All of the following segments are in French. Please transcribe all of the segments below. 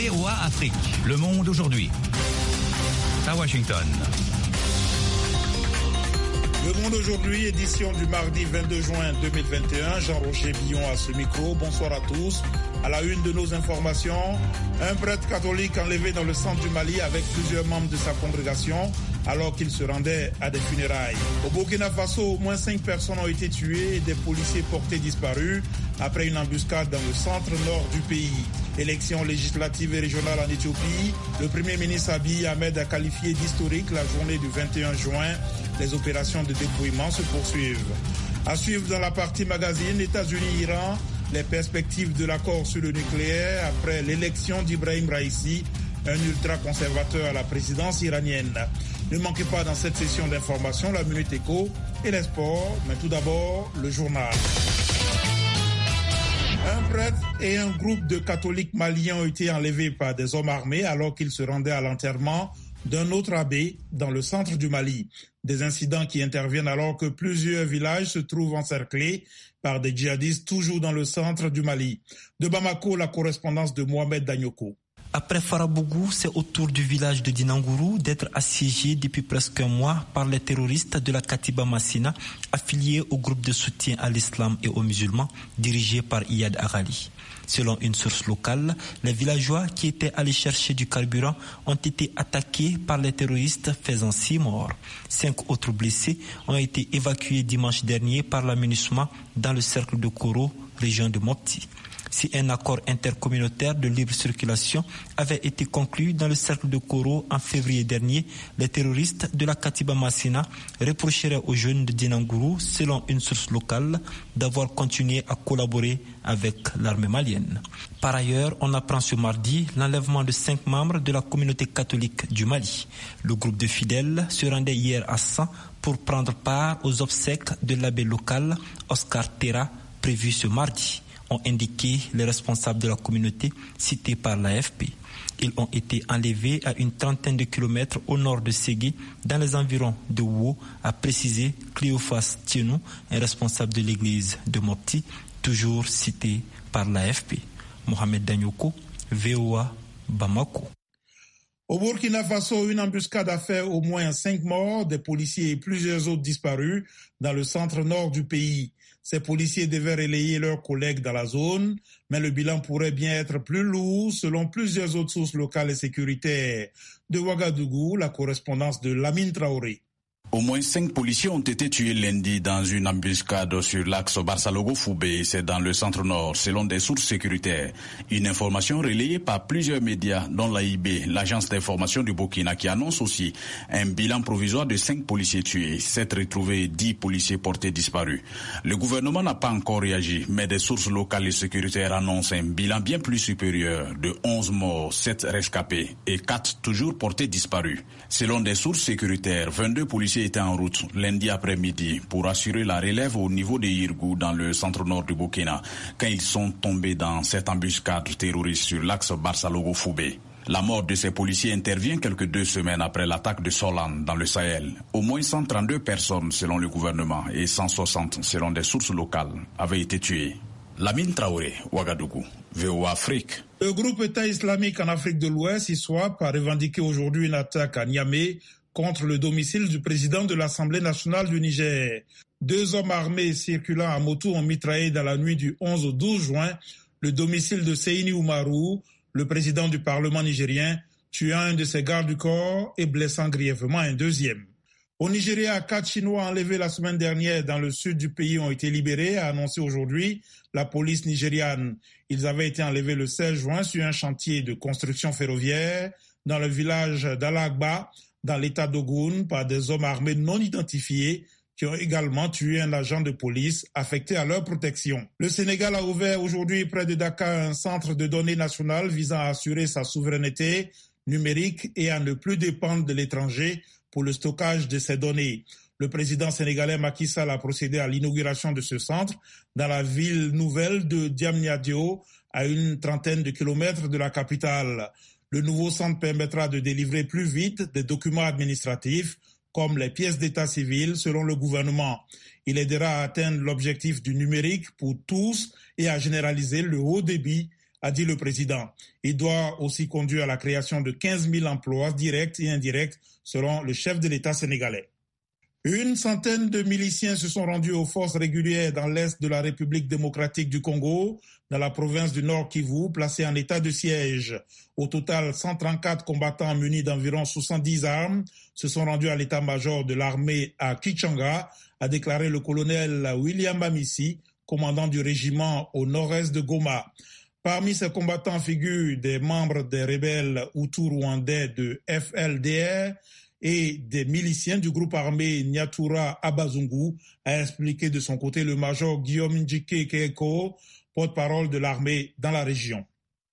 VOA Afrique, le monde aujourd'hui. À Washington. Le monde aujourd'hui, édition du mardi 22 juin 2021. Jean-Roger Billon à ce micro. Bonsoir à tous. À la une de nos informations, un prêtre catholique enlevé dans le centre du Mali avec plusieurs membres de sa congrégation alors qu'il se rendait à des funérailles. Au Burkina Faso, au moins 5 personnes ont été tuées et des policiers portés disparus après une embuscade dans le centre-nord du pays. Élections législatives et régionales en Éthiopie, le Premier ministre Abiy Ahmed a qualifié d'historique la journée du 21 juin. Les opérations de dépouillement se poursuivent. À suivre dans la partie magazine, États-Unis-Iran, les perspectives de l'accord sur le nucléaire après l'élection d'Ibrahim Raïssi, un ultra-conservateur à la présidence iranienne. Ne manquez pas dans cette session d'information la Minute Éco et les sports, mais tout d'abord le journal. Un prêtre et un groupe de catholiques maliens ont été enlevés par des hommes armés alors qu'ils se rendaient à l'enterrement d'un autre abbé dans le centre du Mali. Des incidents qui interviennent alors que plusieurs villages se trouvent encerclés par des djihadistes toujours dans le centre du Mali. De Bamako, la correspondance de Mohamed Danyoko. Après Farabougou, c'est au tour du village de Dinangourou d'être assiégé depuis presque un mois par les terroristes de la Katiba Massina, affiliés au groupe de soutien à l'islam et aux musulmans, dirigé par Iyad Aghali. Selon une source locale, les villageois qui étaient allés chercher du carburant ont été attaqués par les terroristes, faisant 6 morts. 5 autres blessés ont été évacués dimanche dernier par la MINUSMA dans le cercle de Koro, région de Mopti. Si un accord intercommunautaire de libre circulation avait été conclu dans le cercle de Koro en février dernier, les terroristes de la Katiba Massina reprocheraient aux jeunes de Dinangourou, selon une source locale, d'avoir continué à collaborer avec l'armée malienne. Par ailleurs, on apprend ce mardi l'enlèvement de 5 membres de la communauté catholique du Mali. Le groupe de fidèles se rendait hier à San pour prendre part aux obsèques de l'abbé local Oscar Terra, prévu ce mardi, ont indiqué les responsables de la communauté cités par l'AFP. Ils ont été enlevés à une trentaine de kilomètres au nord de Ségué, dans les environs de Wou, a précisé Cléophas Tienou, un responsable de l'église de Mopti, toujours cité par l'AFP. Mohamed Danyoko, VOA, Bamako. Au Burkina Faso, une embuscade a fait au moins 5 morts, des policiers et plusieurs autres disparus dans le centre-nord du pays. Ces policiers devaient relayer leurs collègues dans la zone, mais le bilan pourrait bien être plus lourd selon plusieurs autres sources locales et sécuritaires. De Ouagadougou, la correspondance de Lamine Traoré. Au moins 5 policiers ont été tués lundi dans une embuscade sur l'axe Barça-Logo-Foubé, c'est dans le centre-nord, selon des sources sécuritaires. Une information relayée par plusieurs médias, dont l'AIB, l'agence d'information du Burkina, qui annonce aussi un bilan provisoire de 5 policiers tués, 7 retrouvés et 10 policiers portés disparus. Le gouvernement n'a pas encore réagi, mais des sources locales et sécuritaires annoncent un bilan bien plus supérieur de 11 morts, 7 rescapés et 4 toujours portés disparus. Selon des sources sécuritaires, 22 policiers étaient en route lundi après-midi pour assurer la relève au niveau de Yirgou dans le centre-nord du Burkina quand ils sont tombés dans cette embuscade terroriste sur l'axe Barça-Logo-Foubé. La mort de ces policiers intervient quelques 2 semaines après l'attaque de Solan dans le Sahel. Au moins 132 personnes selon le gouvernement et 160 selon des sources locales avaient été tuées. Lamine Traoré, Ouagadougou, VOA Afrique. Le groupe État islamique en Afrique de l'Ouest, ISWAP, a revendiqué aujourd'hui une attaque à Niamey contre le domicile du président de l'Assemblée nationale du Niger. 2 hommes armés circulant à moto ont mitraillé dans la nuit du 11 au 12 juin le domicile de Seyni Oumarou, le président du Parlement nigérien, tuant un de ses gardes du corps et blessant grièvement un deuxième. Au Nigeria, 4 Chinois enlevés la semaine dernière dans le sud du pays ont été libérés, a annoncé aujourd'hui la police nigériane. Ils avaient été enlevés le 16 juin sur un chantier de construction ferroviaire dans le village d'Alagba, dans l'état d'Ogun, par des hommes armés non identifiés qui ont également tué un agent de police affecté à leur protection. Le Sénégal a ouvert aujourd'hui près de Dakar un centre de données national visant à assurer sa souveraineté numérique et à ne plus dépendre de l'étranger pour le stockage de ces données. Le président sénégalais Macky Sall a procédé à l'inauguration de ce centre dans la ville nouvelle de Diamniadio, à une trentaine de kilomètres de la capitale. Le nouveau centre permettra de délivrer plus vite des documents administratifs comme les pièces d'état civil selon le gouvernement. Il aidera à atteindre l'objectif du numérique pour tous et à généraliser le haut débit, a dit le président. Il doit aussi conduire à la création de 15 000 emplois directs et indirects, selon le chef de l'État sénégalais. Une centaine de miliciens se sont rendus aux forces régulières dans l'est de la République démocratique du Congo, dans la province du Nord Kivu, placés en état de siège. Au total, 134 combattants munis d'environ 70 armes se sont rendus à l'état-major de l'armée à Kichanga, a déclaré le colonel William Bamissi, commandant du régiment au nord-est de Goma. Parmi ces combattants figurent des membres des rebelles hutus-rwandais de FLDR et des miliciens du groupe armé Nyatura Abazungu, a expliqué de son côté le major Guillaume Njike Keko, porte-parole de l'armée dans la région.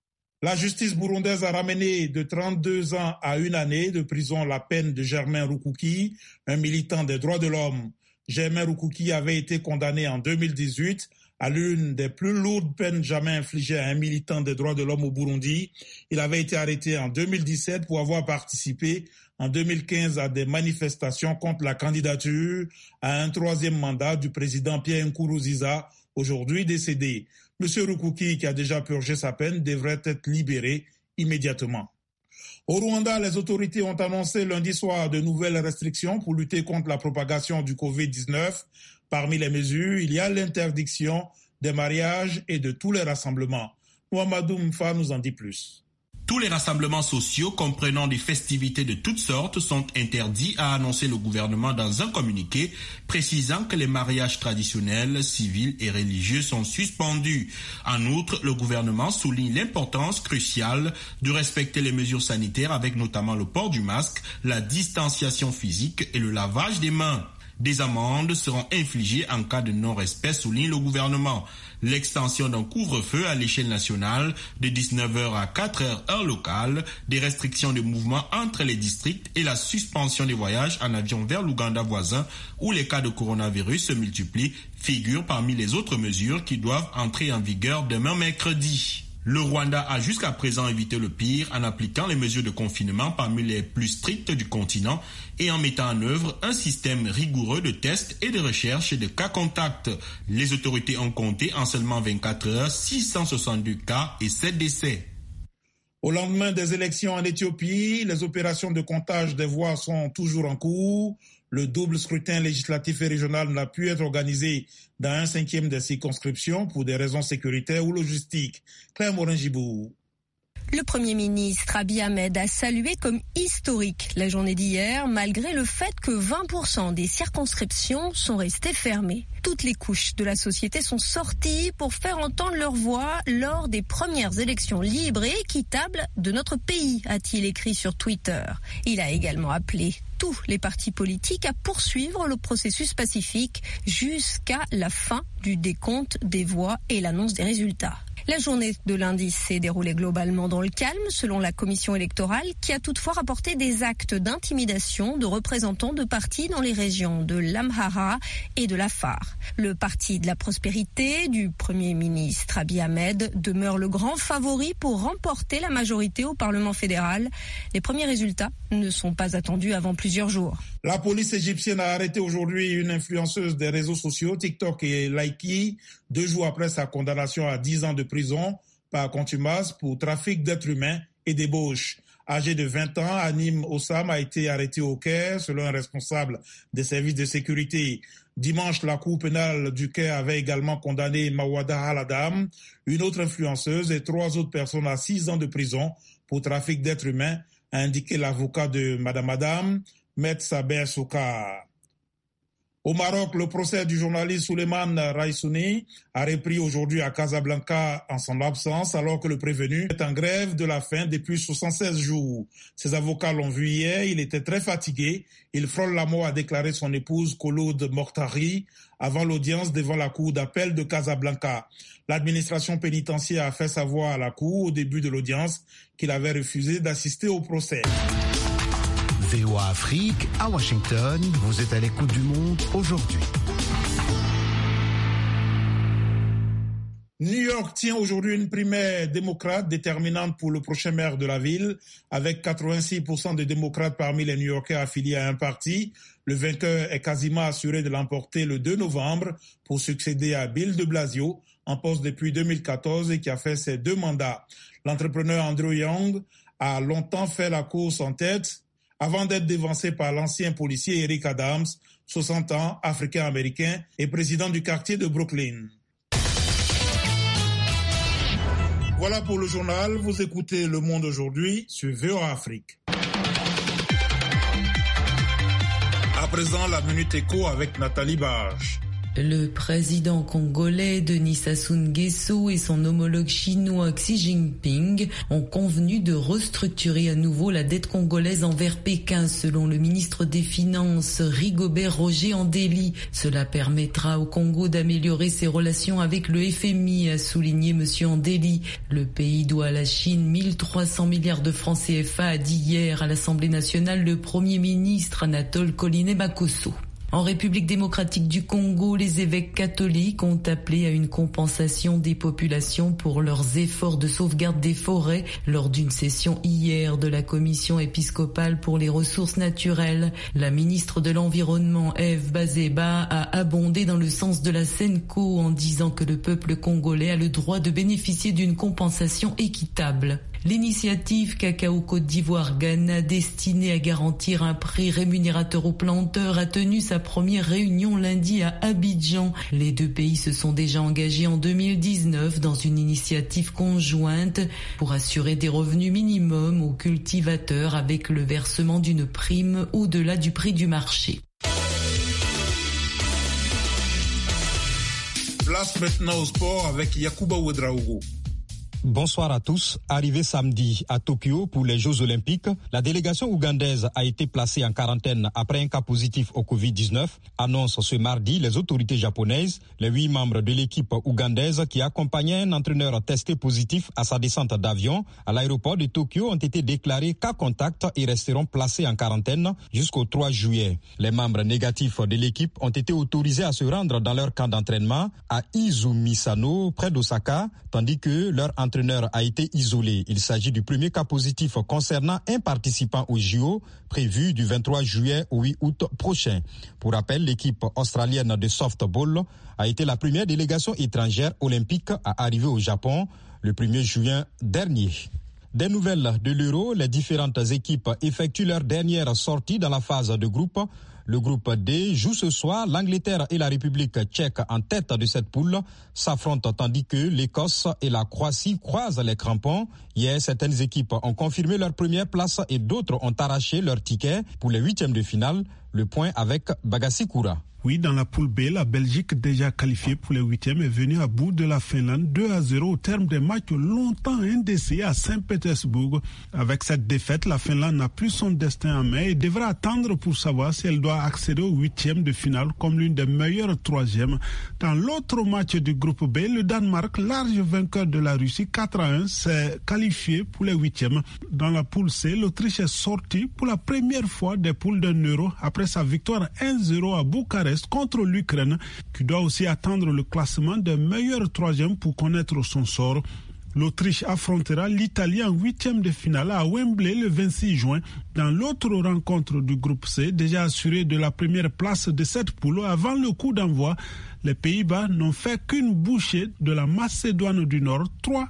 La justice burundaise a ramené de 32 ans à 1 année de prison la peine de Germain Rukuki, un militant des droits de l'homme. Germain Rukuki avait été condamné en 2018 à l'une des plus lourdes peines jamais infligées à un militant des droits de l'homme au Burundi. Il avait été arrêté en 2017 pour avoir participé en 2015 à des manifestations contre la candidature à un 3e mandat du président Pierre Nkurunziza, aujourd'hui décédé. M. Rukuki, qui a déjà purgé sa peine, devrait être libéré immédiatement. Au Rwanda, les autorités ont annoncé lundi soir de nouvelles restrictions pour lutter contre la propagation du Covid-19. Parmi les mesures, il y a l'interdiction des mariages et de tous les rassemblements. Mohamedou Mfa nous en dit plus. Tous les rassemblements sociaux comprenant des festivités de toutes sortes sont interdits, a annoncé le gouvernement dans un communiqué précisant que les mariages traditionnels, civils et religieux sont suspendus. En outre, le gouvernement souligne l'importance cruciale de respecter les mesures sanitaires avec notamment le port du masque, la distanciation physique et le lavage des mains. Des amendes seront infligées en cas de non-respect, souligne le gouvernement. L'extension d'un couvre-feu à l'échelle nationale de 19h à 4h heure locale, des restrictions de mouvement entre les districts et la suspension des voyages en avion vers l'Ouganda voisin où les cas de coronavirus se multiplient figurent parmi les autres mesures qui doivent entrer en vigueur demain mercredi. Le Rwanda a jusqu'à présent évité le pire en appliquant les mesures de confinement parmi les plus strictes du continent et en mettant en œuvre un système rigoureux de tests et de recherche de cas contacts. Les autorités ont compté en seulement 24 heures 662 cas et 7 décès. Au lendemain des élections en Éthiopie, les opérations de comptage des voix sont toujours en cours. Le double scrutin législatif et régional n'a pu être organisé dans 1/5 des circonscriptions pour des raisons sécuritaires ou logistiques. Claire Morin-Gibou. Le Premier ministre Abiy Ahmed a salué comme historique la journée d'hier, malgré le fait que 20% des circonscriptions sont restées fermées. Toutes les couches de la société sont sorties pour faire entendre leur voix lors des premières élections libres et équitables de notre pays, a-t-il écrit sur Twitter. Il a également appelé tous les partis politiques à poursuivre le processus pacifique jusqu'à la fin du décompte des voix et l'annonce des résultats. La journée de lundi s'est déroulée globalement dans le calme, selon la commission électorale, qui a toutefois rapporté des actes d'intimidation de représentants de partis dans les régions de l'Amhara et de l'Afar. Le parti de la prospérité du Premier ministre Abiy Ahmed demeure le grand favori pour remporter la majorité au Parlement fédéral. Les premiers résultats ne sont pas attendus avant plusieurs jours. La police égyptienne a arrêté aujourd'hui une influenceuse des réseaux sociaux, TikTok et Likee, 2 jours après sa condamnation à 10 ans de prison par contumace pour trafic d'êtres humains et débauche. Âgée de 20 ans, Anim Ossam a été arrêtée au Caire, selon un responsable des services de sécurité. Dimanche, la Cour pénale du Caire avait également condamné Mawada Haladam, une autre influenceuse et 3 autres personnes à 6 ans de prison pour trafic d'êtres humains, a indiqué l'avocat de Madame Adam, Maître Saber Soukar. Au Maroc, le procès du journaliste Souleymane Raissouni a repris aujourd'hui à Casablanca en son absence, alors que le prévenu est en grève de la faim depuis 76 jours. Ses avocats l'ont vu hier, il était très fatigué. Il frôle la mort, a déclaré son épouse Khouloud Mortari avant l'audience devant la cour d'appel de Casablanca. L'administration pénitentiaire a fait savoir à la cour au début de l'audience qu'il avait refusé d'assister au procès. VOA Afrique, à Washington, vous êtes à l'écoute du monde aujourd'hui. New York tient aujourd'hui une primaire démocrate déterminante pour le prochain maire de la ville, avec 86% de démocrates parmi les New-Yorkais affiliés à un parti. Le vainqueur est quasiment assuré de l'emporter le 2 novembre pour succéder à Bill de Blasio, en poste depuis 2014 et qui a fait ses 2 mandats. L'entrepreneur Andrew Young a longtemps fait la course en tête avant d'être dévancé par l'ancien policier Eric Adams, 60 ans, africain-américain et président du quartier de Brooklyn. Voilà pour le journal. Vous écoutez Le Monde aujourd'hui sur VOA Afrique. À présent, la Minute Éco avec Nathalie Barge. Le président congolais Denis Sassou Nguesso et son homologue chinois Xi Jinping ont convenu de restructurer à nouveau la dette congolaise envers Pékin, selon le ministre des Finances Rigobert Roger Andély. Cela permettra au Congo d'améliorer ses relations avec le FMI, a souligné M. Andély. Le pays doit à la Chine 1300 milliards de francs CFA, a dit hier à l'Assemblée nationale le Premier ministre Anatole Koliné-Bakosso. En République démocratique du Congo, les évêques catholiques ont appelé à une compensation des populations pour leurs efforts de sauvegarde des forêts lors d'une session hier de la commission épiscopale pour les ressources naturelles. La ministre de l'Environnement, Eve Bazeba, a abondé dans le sens de la Senco en disant que le peuple congolais a le droit de bénéficier d'une compensation équitable. L'initiative Cacao Côte d'Ivoire-Ghana, destinée à garantir un prix rémunérateur aux planteurs, a tenu sa première réunion lundi à Abidjan. Les 2 pays se sont déjà engagés en 2019 dans une initiative conjointe pour assurer des revenus minimums aux cultivateurs avec le versement d'une prime au-delà du prix du marché. Place maintenant au sport avec Yacouba Ouedraogo. Bonsoir à tous. Arrivé samedi à Tokyo pour les Jeux Olympiques, la délégation ougandaise a été placée en quarantaine après un cas positif au Covid-19, annonce ce mardi les autorités japonaises. Les 8 membres de l'équipe ougandaise qui accompagnaient un entraîneur testé positif à sa descente d'avion à l'aéroport de Tokyo ont été déclarés cas contact et resteront placés en quarantaine jusqu'au 3 juillet. Les membres négatifs de l'équipe ont été autorisés à se rendre dans leur camp d'entraînement à Izumisano, près d'Osaka, tandis que leur entraîneur a été isolé. Il s'agit du premier cas positif concernant un participant au JO prévu du 23 juillet au 8 août prochain. Pour rappel, l'équipe australienne de softball a été la première délégation étrangère olympique à arriver au Japon le 1er juin dernier. Des nouvelles de l'Euro, les différentes équipes effectuent leur dernière sortie dans la phase de groupe. Le groupe D joue ce soir. L'Angleterre et la République tchèque en tête de cette poule s'affrontent tandis que l'Écosse et la Croatie croisent les crampons. Hier, certaines équipes ont confirmé leur première place et d'autres ont arraché leur ticket pour les 8e de finale. Le point avec Bagassi Koura. Oui, dans la poule B, la Belgique, déjà qualifiée pour les 8e, est venue à bout de la Finlande 2-0 au terme des matchs longtemps indécis à Saint-Pétersbourg. Avec cette défaite, la Finlande n'a plus son destin en main et devra attendre pour savoir si elle doit accéder au 8e de finale comme l'une des meilleures 3e. Dans l'autre match du groupe B, le Danemark, large vainqueur de la Russie 4-1, s'est qualifié pour les 8e. Dans la poule C, l'Autriche est sortie pour la première fois des poules d'un Euro après sa victoire 1-0 à Bucarest contre l'Ukraine, qui doit aussi attendre le classement des meilleurs 3e pour connaître son sort. L'Autriche affrontera l'Italie en 8e de finale à Wembley le 26 juin. Dans l'autre rencontre du groupe C, déjà assuré de la première place de cette poule avant le coup d'envoi, les Pays-Bas n'ont fait qu'une bouchée de la Macédoine du Nord,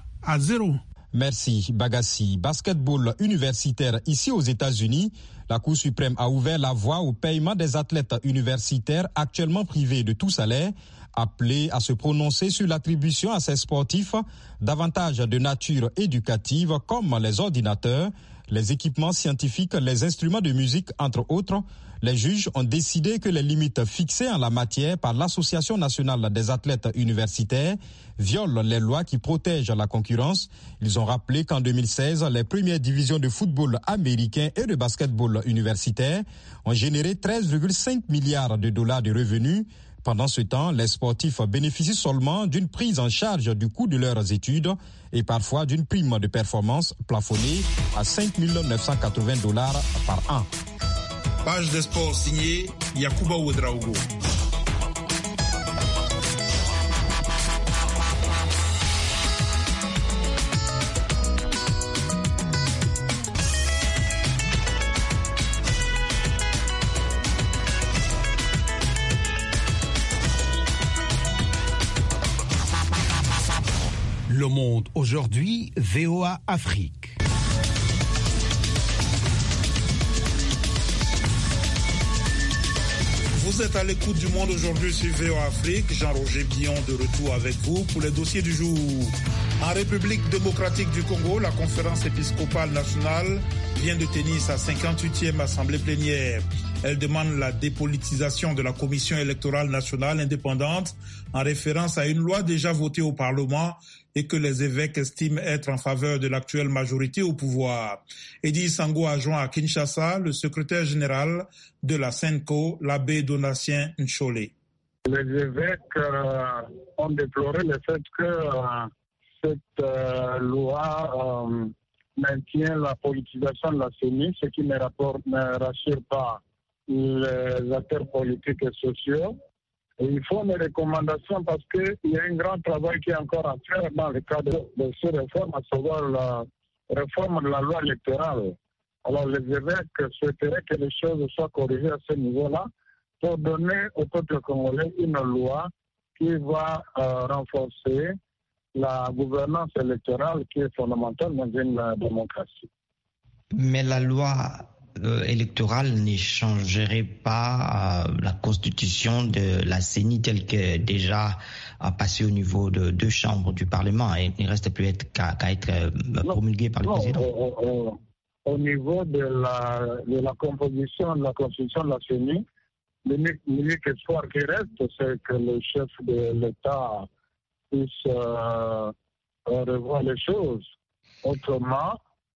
3-0. Merci Bagassi. Basketball universitaire ici aux États-Unis. La Cour suprême a ouvert la voie au paiement des athlètes universitaires actuellement privés de tout salaire, appelés à se prononcer sur l'attribution à ces sportifs d'avantages de nature éducative comme les ordinateurs, les équipements scientifiques, les instruments de musique, entre autres. Les juges ont décidé que les limites fixées en la matière par l'Association nationale des athlètes universitaires violent les lois qui protègent la concurrence. Ils ont rappelé qu'en 2016, les premières divisions de football américain et de basketball universitaire ont généré 13,5 milliards de dollars de revenus. Pendant ce temps, les sportifs bénéficient seulement d'une prise en charge du coût de leurs études et parfois d'une prime de performance plafonnée à 5 980 dollars par an. Page des sports signée Yacouba Ouedraogo. Le Monde aujourd'hui, VOA Afrique. Vous êtes à l'écoute du Monde aujourd'hui sur VOA Afrique. Jean-Roger Billon de retour avec vous pour les dossiers du jour. En République démocratique du Congo, la conférence épiscopale nationale vient de tenir sa 58e assemblée plénière. Elle demande la dépolitisation de la Commission électorale nationale indépendante en référence à une loi déjà votée au Parlement et que les évêques estiment être en faveur de l'actuelle majorité au pouvoir. Eddy Sango a joint à Kinshasa le secrétaire général de la SENCO, l'abbé Donatien Nchole. Les évêques ont déploré le fait que cette loi maintient la politisation de la CENI, ce qui ne rassure pas les acteurs politiques et sociaux. Et il faut des recommandations parce qu'il y a un grand travail qui est encore à faire dans le cadre de ces réformes, à savoir la réforme de la loi électorale. Alors les évêques souhaiteraient que les choses soient corrigées à ce niveau-là pour donner au peuple congolais une loi qui va renforcer la gouvernance électorale qui est fondamentale dans une démocratie. Mais la loi électorale ne changerait pas la constitution de la CENI telle que déjà passée au niveau de 2 chambres du Parlement. Il ne reste plus qu'à être promulguée par le président. Au niveau de la composition de la constitution de la CENI, l'unique espoir qui reste, c'est que le chef de l'État puisse revoir les choses. Autrement,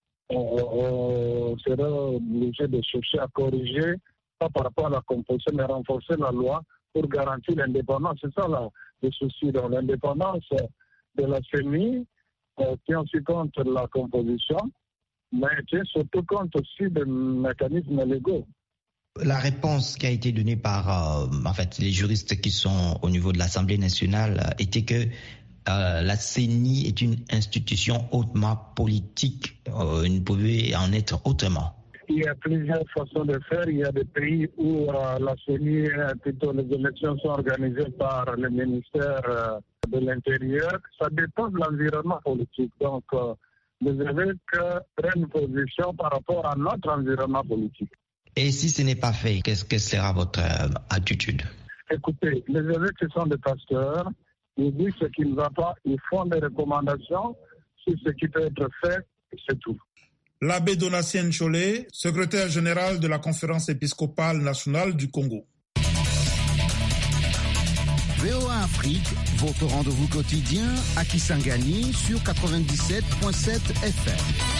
on sera obligé de chercher à corriger, pas par rapport à la composition, mais renforcer la loi pour garantir l'indépendance. C'est ça le souci. Donc, l'indépendance de la CENI tient aussi compte de la composition, mais tient surtout compte aussi des mécanismes légaux. La réponse qui a été donnée par les juristes qui sont au niveau de l'Assemblée nationale était que la CENI est une institution hautement politique. Il ne pouvait en être autrement. Il y a plusieurs façons de faire. Il y a des pays où la CENI, plutôt les élections sont organisées par le ministère de l'Intérieur. Ça dépend de l'environnement politique. Donc, les évêques prennent position par rapport à notre environnement politique. Et si ce n'est pas fait, qu'est-ce que sera votre attitude? Écoutez, les évêques sont des pasteurs. Ils disent ce qui ne va pas, ils font des recommandations sur ce qui peut être fait, c'est tout. L'abbé Donatien Nchole, secrétaire général de la conférence épiscopale nationale du Congo. VOA Afrique, votre rendez-vous quotidien à Kisangani sur 97.7 FM.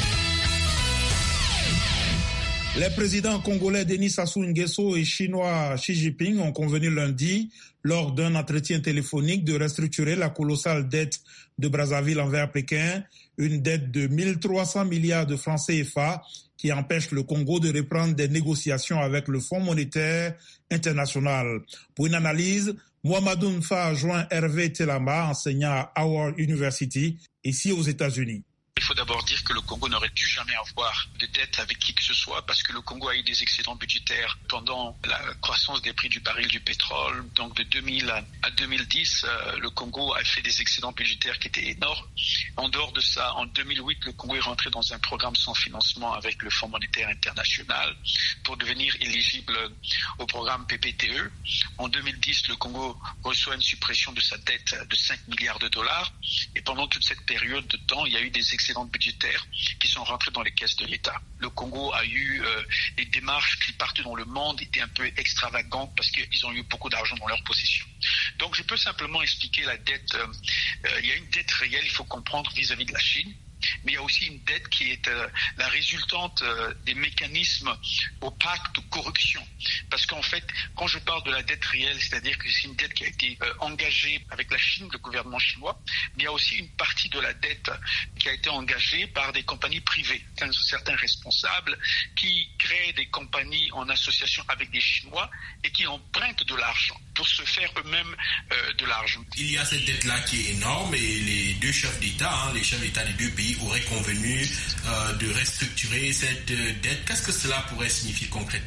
Les présidents congolais Denis Sassou Nguesso et chinois Xi Jinping ont convenu lundi, lors d'un entretien téléphonique, de restructurer la colossale dette de Brazzaville envers Pékin, une dette de 1300 milliards de francs CFA qui empêche le Congo de reprendre des négociations avec le Fonds monétaire international. Pour une analyse, Mohamedou Nfa a joint Hervé Telama, enseignant à Howard University, ici aux États-Unis. Il faut d'abord dire que le Congo n'aurait dû jamais avoir de dette avec qui que ce soit parce que le Congo a eu des excédents budgétaires pendant la croissance des prix du baril du pétrole. Donc de 2000 à 2010, le Congo a fait des excédents budgétaires qui étaient énormes. En dehors de ça, en 2008, le Congo est rentré dans un programme sans financement avec le Fonds monétaire international pour devenir éligible au programme PPTE. En 2010, le Congo reçoit une suppression de sa dette de 5 milliards de dollars. Et pendant toute cette période de temps, il y a eu des excédents budgétaires qui sont rentrés dans les caisses de l'État. Le Congo a eu des démarches qui partout dans le monde étaient un peu extravagantes parce qu'ils ont eu beaucoup d'argent dans leur possession. Donc je peux simplement expliquer la dette. Il y a une dette réelle, il faut comprendre, vis-à-vis de la Chine. Mais il y a aussi une dette qui est la résultante des mécanismes opaques de corruption. Parce qu'en fait, quand je parle de la dette réelle, c'est-à-dire que c'est une dette qui a été engagée avec la Chine, le gouvernement chinois, mais il y a aussi une partie de la dette qui a été engagée par des compagnies privées, certains responsables qui créent des compagnies en association avec des Chinois et qui empruntent de l'argent pour se faire eux-mêmes de l'argent. Il y a cette dette-là qui est énorme et les deux chefs d'État, les chefs d'État des deux pays auraient convenu de restructurer cette dette. Qu'est-ce que cela pourrait signifier concrètement?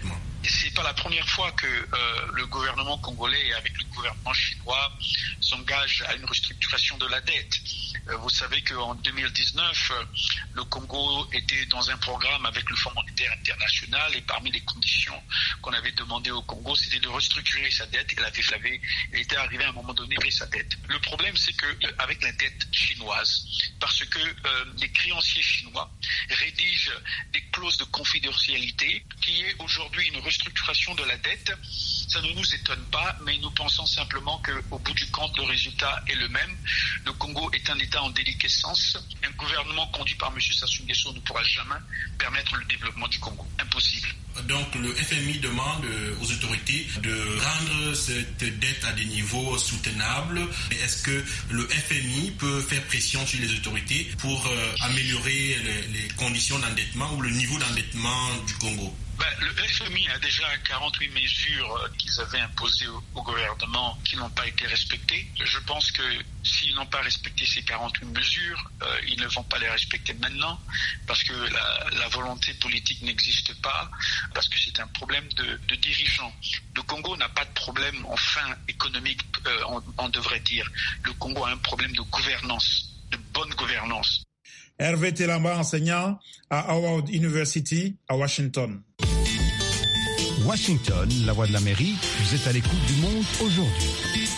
C'est pas la première fois que le gouvernement congolais, avec le gouvernement chinois, s'engage à une restructuration de la dette. Vous savez qu'en 2019, le Congo était dans un programme avec le Fonds monétaire international et parmi les conditions qu'on avait demandé au Congo, c'était de restructurer sa dette. Il était arrivé à un moment donné à sa dette. Le problème, c'est qu'avec la dette chinoise, parce que les créanciers chinois rédigent des clauses de confidentialité qui est aujourd'hui une restructuration de la dette, ça ne nous étonne pas, mais nous pensons simplement qu'au bout du compte, le résultat est le même. Le Congo est un État en déliquescence. Un gouvernement conduit par M. Sassou Nguesso ne pourra jamais permettre le développement du Congo. Impossible. Donc le FMI demande aux autorités de rendre cette dette à des niveaux soutenables. Est-ce que le FMI peut faire pression sur les autorités pour améliorer les conditions d'endettement ou le niveau d'endettement du Congo? Le FMI a déjà 48 mesures qu'ils avaient imposées au gouvernement qui n'ont pas été respectées. Je pense que s'ils n'ont pas respecté ces 48 mesures, ils ne vont pas les respecter maintenant parce que la volonté politique n'existe pas, parce que c'est un problème de dirigeants. Le Congo n'a pas de problème en fin économique, on devrait dire. Le Congo a un problème de gouvernance, de bonne gouvernance. Hervé Telamba, enseignant à Howard University à Washington. Washington, la voix de l'Amérique, vous êtes à l'écoute du monde aujourd'hui.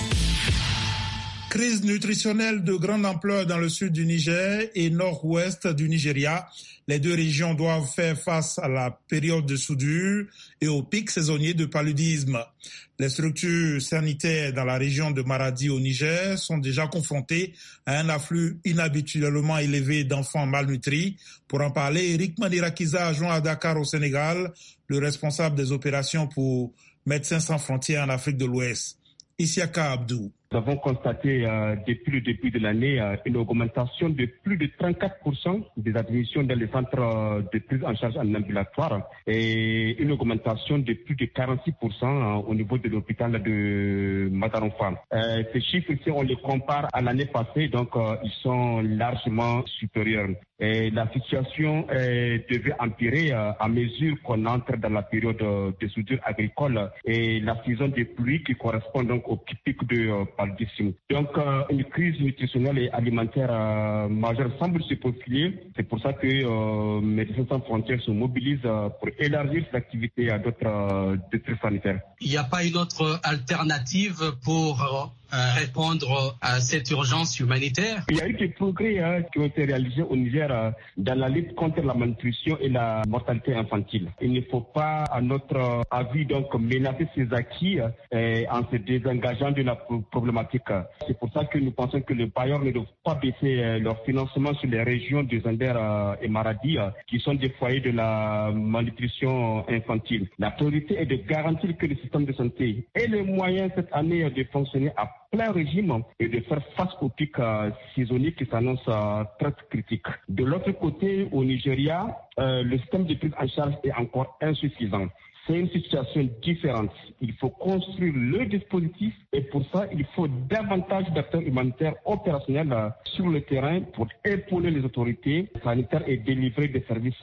Crise nutritionnelle de grande ampleur dans le sud du Niger et nord-ouest du Nigeria. Les deux régions doivent faire face à la période de soudure et au pic saisonnier de paludisme. Les structures sanitaires dans la région de Maradi au Niger sont déjà confrontées à un afflux inhabituellement élevé d'enfants malnutris. Pour en parler, Eric Manirakiza, joint à Dakar au Sénégal, le responsable des opérations pour Médecins sans frontières en Afrique de l'Ouest. Isiaka Abdou. Nous avons constaté depuis le début de l'année une augmentation de plus de 34% des admissions dans les centres de prise en charge en ambulatoire et une augmentation de plus de 46% au niveau de l'hôpital de Madaronfa. Ces chiffres, si on les compare à l'année passée, donc ils sont largement supérieurs. Et la situation devait empirer à mesure qu'on entre dans la période de soudure agricole et la saison des pluies qui correspond donc au pic de paludisme. Donc une crise nutritionnelle et alimentaire majeure semble se profiler. C'est pour ça que Médecins sans frontières se mobilisent pour élargir cette activité à d'autres districts sanitaires. Il n'y a pas une autre alternative pour répondre à cette urgence humanitaire? Il y a eu des progrès qui ont été réalisés au Niger dans la lutte contre la malnutrition et la mortalité infantile. Il ne faut pas, à notre avis, donc menacer ces acquis en se désengageant de la problématique. C'est pour ça que nous pensons que les bailleurs ne doivent pas baisser leur financement sur les régions de Zander et Maradi, qui sont des foyers de la malnutrition infantile. La priorité est de garantir que le système de santé ait les moyens cette année de fonctionner à plein régime et de faire face au pic saisonnier qui s'annonce très critique. De l'autre côté, au Nigeria, le système de prise en charge est encore insuffisant. C'est une situation différente. Il faut construire le dispositif et pour ça, il faut davantage d'acteurs humanitaires opérationnels sur le terrain pour épauler les autorités sanitaires et délivrer des services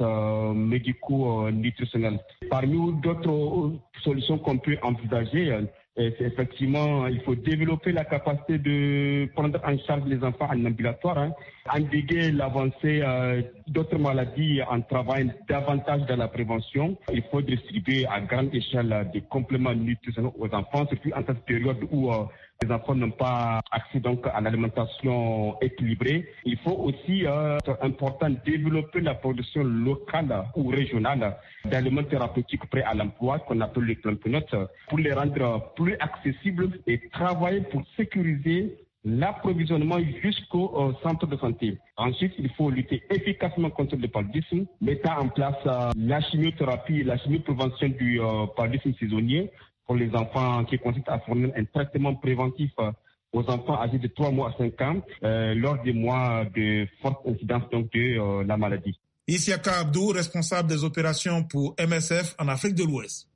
médicaux nutritionnels. Parmi d'autres solutions qu'on peut envisager, effectivement, il faut développer la capacité de prendre en charge les enfants en ambulatoire, endiguer l'avancée d'autres maladies en travaillant davantage dans la prévention. Il faut distribuer à grande échelle des compléments nutritionnels aux enfants, surtout en cette période où les enfants n'ont pas accès donc à l'alimentation équilibrée. Il faut aussi, c'est important, développer la production locale ou régionale d'aliments thérapeutiques prêts à l'emploi, qu'on appelle les plantonotes, pour les rendre plus accessibles et travailler pour sécuriser l'approvisionnement jusqu'au centre de santé. Ensuite, il faut lutter efficacement contre le paludisme, mettant en place la chimiothérapie, la chimioprévention du paludisme saisonnier pour les enfants qui consiste à fournir un traitement préventif aux enfants âgés de 3 mois à 5 ans lors des mois de forte incidence donc de la maladie. Isiaka Abdou, responsable des opérations pour MSF en Afrique de l'Ouest.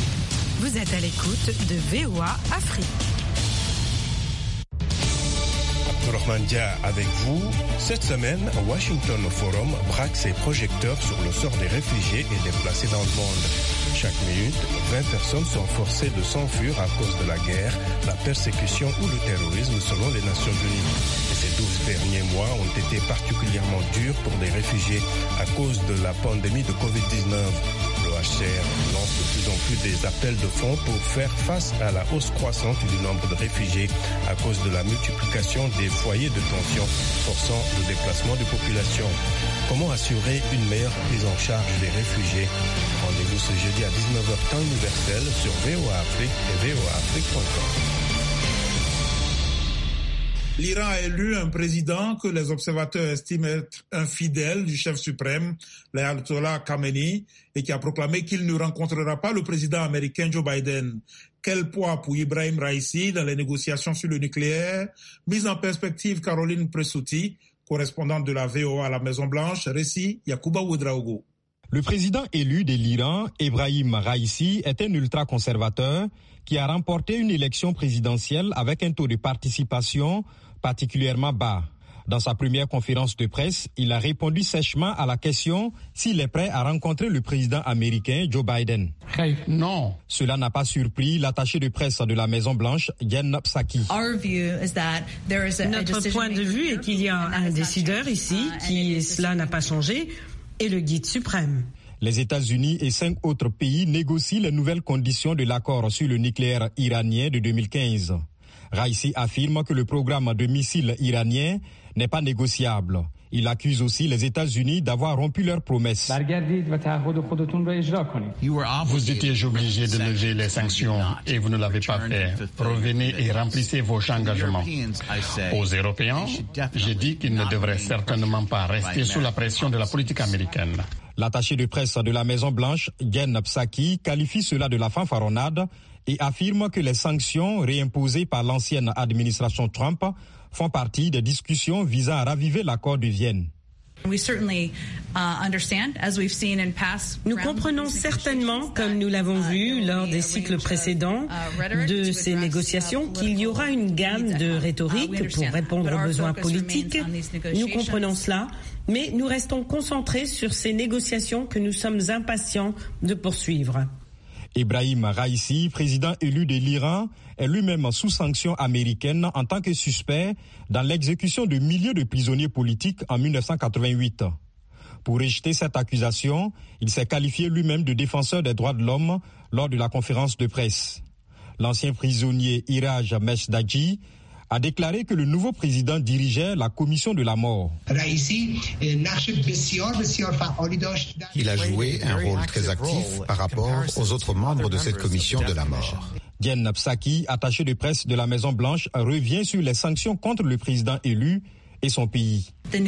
Vous êtes à l'écoute de VOA Afrique. Abdourahmane Dia avec vous. Cette semaine, Washington Forum braque ses projecteurs sur le sort des réfugiés et déplacés dans le monde. Chaque minute, 20 personnes sont forcées de s'enfuir à cause de la guerre, la persécution ou le terrorisme selon les Nations Unies. Et ces 12 derniers mois ont été particulièrement durs pour les réfugiés à cause de la pandémie de Covid-19. Le HCR lance de plus en plus des appels de fonds pour faire face à la hausse croissante du nombre de réfugiés à cause de la multiplication des foyers de tension forçant le déplacement de populations. Comment assurer une meilleure prise en charge des réfugiés? Rendez-vous ce jeudi à 19h temps universel sur VOA Afrique et voaafrique.com. L'Iran a élu un président que les observateurs estiment être infidèle du chef suprême, l'ayatollah Khamenei, et qui a proclamé qu'il ne rencontrera pas le président américain Joe Biden. Quel poids pour Ibrahim Raïssi dans les négociations sur le nucléaire? Mise en perspective, Caroline Pressouti, correspondante de la VOA à la Maison-Blanche, récit Yacouba Ouedraogo. Le président élu de l'Iran, Ibrahim Raïssi, est un ultra-conservateur qui a remporté une élection présidentielle avec un taux de participation particulièrement bas. Dans sa première conférence de presse, il a répondu sèchement à la question s'il est prêt à rencontrer le président américain Joe Biden. Non. Cela n'a pas surpris l'attaché de presse de la Maison-Blanche, Jen Psaki. Notre point de vue est qu'il y a un décideur ici qui, cela n'a pas changé, est le guide suprême. Les États-Unis et 5 autres pays négocient les nouvelles conditions de l'accord sur le nucléaire iranien de 2015. Raïssi affirme que le programme de missiles iranien n'est pas négociable. Il accuse aussi les États-Unis d'avoir rompu leurs promesses. Vous étiez obligés de lever les sanctions et vous ne l'avez pas fait. Revenez et remplissez vos engagements. Aux Européens, j'ai dit qu'ils ne devraient certainement pas rester sous la pression de la politique américaine. L'attaché de presse de la Maison-Blanche, Jen Psaki, qualifie cela de la fanfaronnade et affirme que les sanctions réimposées par l'ancienne administration Trump font partie des discussions visant à raviver l'accord de Vienne. Nous comprenons certainement, comme nous l'avons vu lors des cycles précédents de ces négociations, qu'il y aura une gamme de rhétorique pour répondre aux besoins politiques. Nous comprenons cela, mais nous restons concentrés sur ces négociations que nous sommes impatients de poursuivre. Ibrahim Raïssi, président élu de l'Iran, est lui-même sous sanction américaine en tant que suspect dans l'exécution de milliers de prisonniers politiques en 1988. Pour rejeter cette accusation, il s'est qualifié lui-même de défenseur des droits de l'homme lors de la conférence de presse. L'ancien prisonnier Iraj Meshdadji a déclaré que le nouveau président dirigeait la commission de la mort. Il a joué un rôle très actif par rapport aux autres membres de cette commission de la mort. Jen Psaki, attaché de presse de la Maison-Blanche, revient sur les sanctions contre le président élu et son pays. Le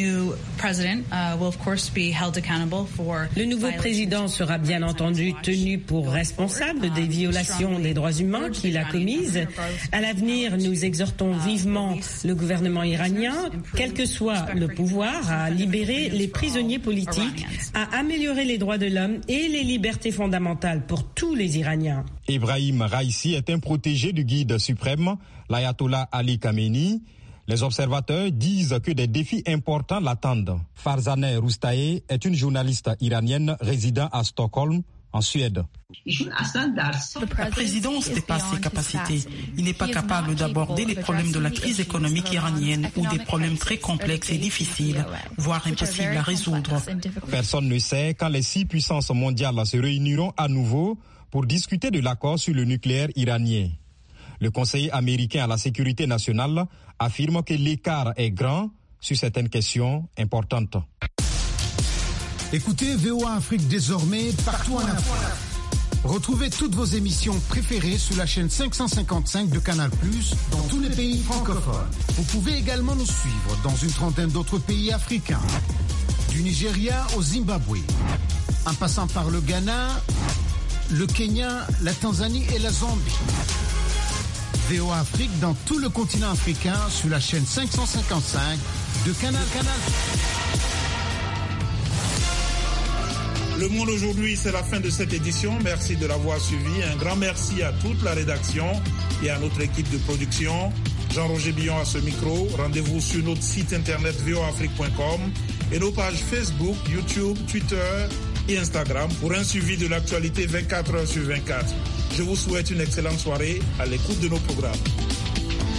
nouveau président sera bien entendu tenu pour responsable des violations des droits humains qu'il a commises. À l'avenir, nous exhortons vivement le gouvernement iranien, quel que soit le pouvoir, à libérer les prisonniers politiques, à améliorer les droits de l'homme et les libertés fondamentales pour tous les Iraniens. Ibrahim Raïssi est un protégé du guide suprême, l'ayatollah Ali Khamenei. Les observateurs disent que des défis importants l'attendent. Farzaneh Roustaé est une journaliste iranienne résidant à Stockholm, en Suède. La présidence dépasse ses capacités. Il n'est pas capable d'aborder les problèmes de la crise économique iranienne ou des problèmes très complexes et difficiles, voire impossibles à résoudre. Personne ne sait quand les 6 puissances mondiales se réuniront à nouveau pour discuter de l'accord sur le nucléaire iranien. Le conseiller américain à la sécurité nationale affirme que l'écart est grand sur certaines questions importantes. Écoutez VOA Afrique désormais partout en Afrique. Retrouvez toutes vos émissions préférées sur la chaîne 555 de Canal+, dans tous les pays francophones. Vous pouvez également nous suivre dans une trentaine d'autres pays africains. Du Nigeria au Zimbabwe, en passant par le Ghana, le Kenya, la Tanzanie et la Zambie. VOA Afrique dans tout le continent africain sur la chaîne 555 de Canal. Le Monde aujourd'hui, c'est la fin de cette édition. Merci de l'avoir suivi. Un grand merci à toute la rédaction et à notre équipe de production. Jean-Roger Billon à ce micro. Rendez-vous sur notre site internet voafrique.com et nos pages Facebook, YouTube, Twitter et Instagram pour un suivi de l'actualité 24 heures sur 24. Je vous souhaite une excellente soirée à l'écoute de nos programmes.